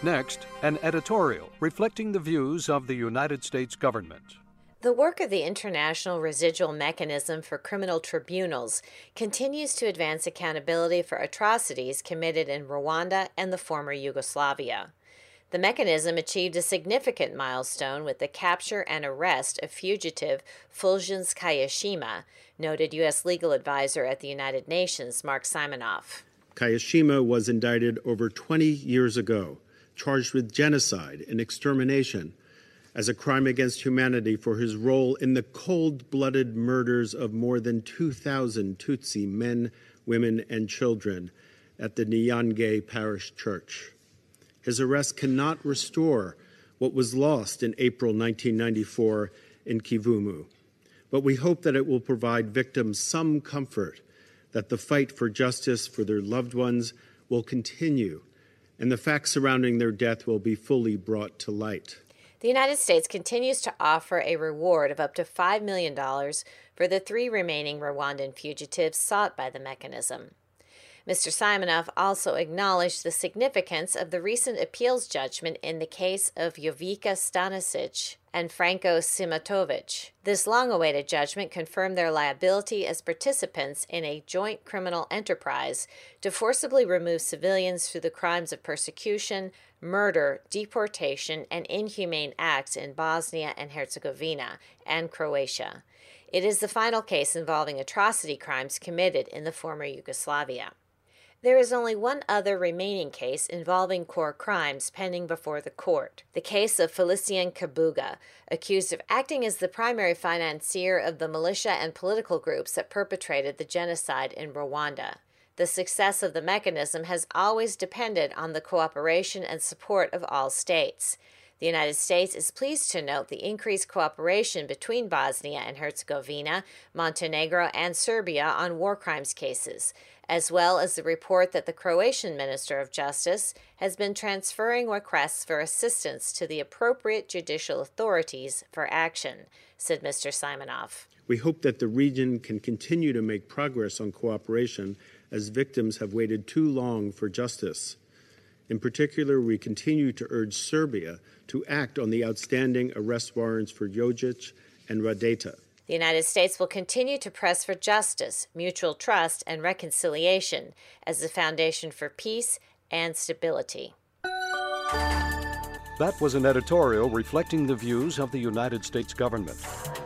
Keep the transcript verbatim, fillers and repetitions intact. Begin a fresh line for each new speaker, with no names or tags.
Next, an editorial reflecting the views of the United States government.
The work of the International Residual Mechanism for Criminal Tribunals continues to advance accountability for atrocities committed in Rwanda and the former Yugoslavia. The mechanism achieved a significant milestone with the capture and arrest of fugitive Fulgens Kayishima, noted U S legal advisor at the United Nations, Mark Simonoff.
Kayishima was indicted over twenty years ago, charged with genocide and extermination as a crime against humanity for his role in the cold-blooded murders of more than two thousand Tutsi men, women, and children at the Nyange Parish Church. His arrest cannot restore what was lost in April nineteen ninety-four in Kivumu, but we hope that it will provide victims some comfort that the fight for justice for their loved ones will continue and the facts surrounding their death will be fully brought to light.
The United States continues to offer a reward of up to five million dollars for the three remaining Rwandan fugitives sought by the mechanism. Mister Simonoff also acknowledged the significance of the recent appeals judgment in the case of Jovica Stanisic and Franko Simatovic. This long-awaited judgment confirmed their liability as participants in a joint criminal enterprise to forcibly remove civilians through the crimes of persecution, murder, deportation, and inhumane acts in Bosnia and Herzegovina and Croatia. It is the final case involving atrocity crimes committed in the former Yugoslavia. There is only one other remaining case involving core crimes pending before the court, the case of Felicien Kabuga, accused of acting as the primary financier of the militia and political groups that perpetrated the genocide in Rwanda. The success of the mechanism has always depended on the cooperation and support of all states. The United States is pleased to note the increased cooperation between Bosnia and Herzegovina, Montenegro, and Serbia on war crimes cases, as well as the report that the Croatian Minister of Justice has been transferring requests for assistance to the appropriate judicial authorities for action, said Mister Simonoff.
We hope that the region can continue to make progress on cooperation as victims have waited too long for justice. In particular, we continue to urge Serbia to act on the outstanding arrest warrants for Jojic and Radeta.
The United States will continue to press for justice, mutual trust, and reconciliation as the foundation for peace and stability.
That was an editorial reflecting the views of the United States government.